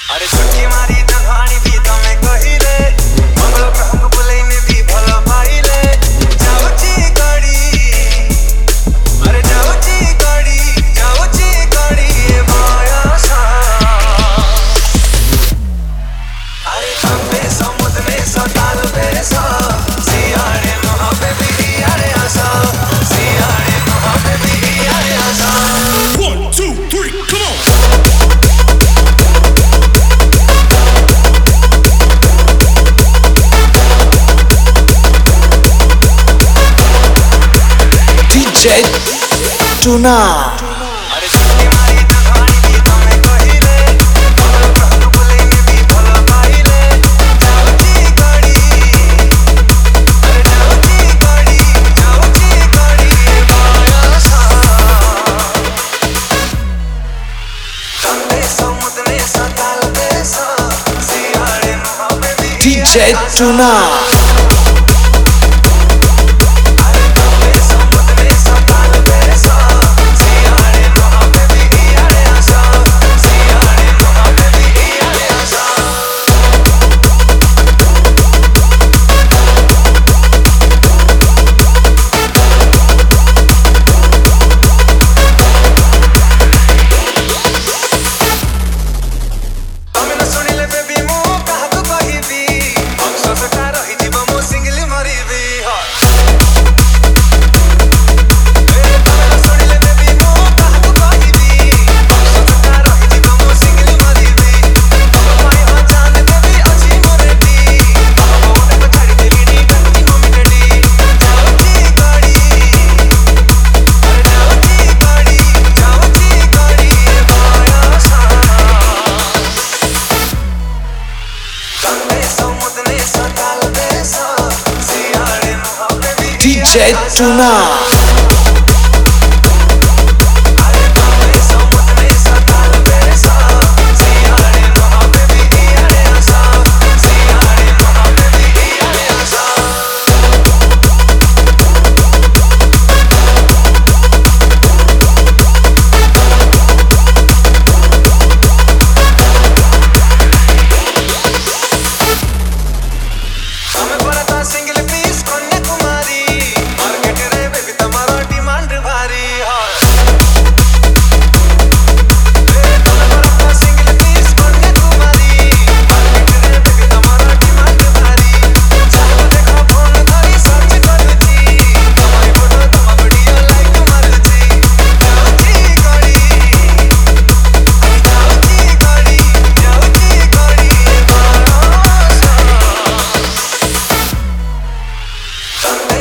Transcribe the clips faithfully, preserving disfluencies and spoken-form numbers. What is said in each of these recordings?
अरे छुट्टी मारी जघानी भी तमे कहिले मंगल ग्रह बुलैने भी भल पाइले जाउची गडी अरे जाउची गडी जाउची गडी मायासा अरे तमे समुद्र में सताल बेसा सियारे मोहब्बत भी अरे आसा सियारे मोहब्बत भी अरे आसा One, two, three, come on! D J Tuna अरे छुट्टी मारी जघानी भी तमे कहिले मंगल ग्रह बुलैने भी भल पाइले जाउची गडी अरे जाउची गडी जाउची गडी मायासा तमे समुद्र में सताल बेसा सियारे मोहब्बत भी D J Tuna D J Tuna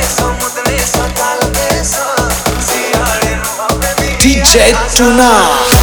D J Tuna